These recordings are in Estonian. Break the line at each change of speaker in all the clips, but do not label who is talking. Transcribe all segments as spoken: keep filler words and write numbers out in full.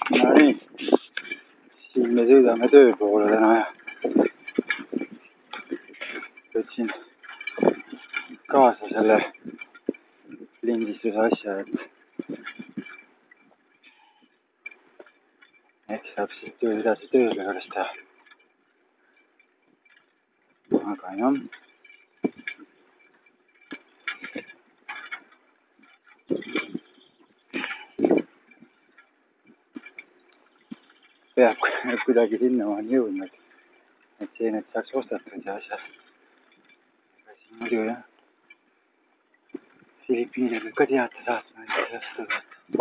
No nii, siin me sõidame töö poole täna ja võtsin kaasa selle lindistuse asja, et eks saab siis töö edasi tööle pärast teha. Aga jah. Peab kuidagi sinnamaani jõudma, et, et seened saaks ostetud ja asjad. Aga siin muidu jah. Filipiinil võib ka teate saatma, et see ostetud.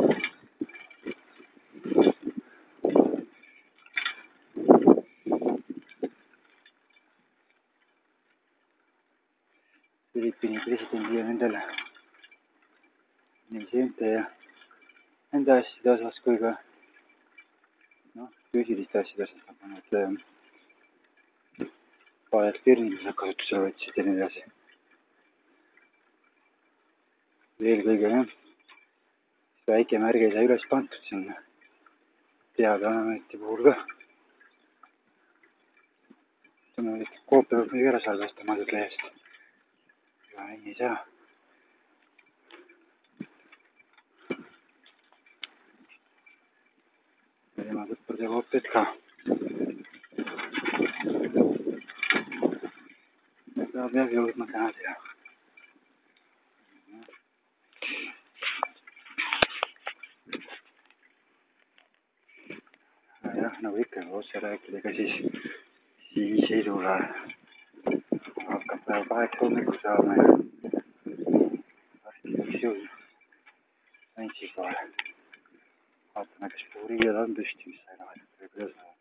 Filipiini presidendi ja nendele nii seente ja nende asjade osas kui ka noh, füüsiliste asjade osas saab mõned valed firmid kasutusele võtsid ja nii edasi. Eelkõige jah, väike märge sai üles kantud sinna teabeameti puhul ka. Ütleme, et koopia peab midagi ära salvestama sellest lehest. Ja ei saa. Ja tema sõprade koopiad ka. Seda peab jõudma täna teha. Ja jah, nagu ikka otse rääkidega siis, siis ei tule. Hakkab päev kaheksa hommikul saama ja varsti võiks jõudma Antsi kohe. Vaatame, kas puuriidad on püsti, mis sai lahetud või kuidas on.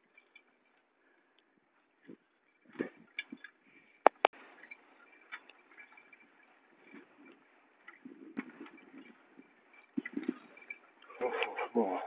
Oh, oh, oh.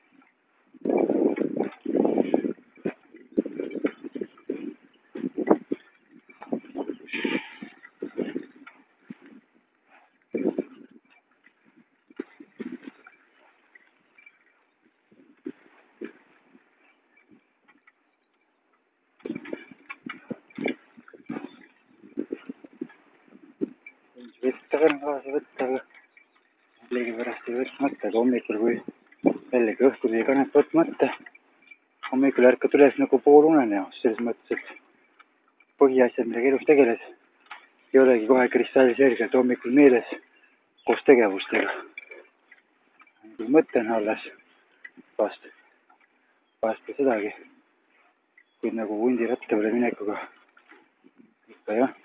Võtta ka kaasa võtta, aga millegi pärast ei võtmata, aga hommikul kui jällegi õhtul ei kannet võtmata. Hommikul ärkad üles nagu pool uneneos, selles mõttes, et põhiasjad, millega elus tegeles, ei olegi kohe kristalliselgelt hommikul meeles koos tegevustega. Kui mõte on alles vast, vast ka sedagi, kuid nagu hundi ratta peale minekuga ikka jah.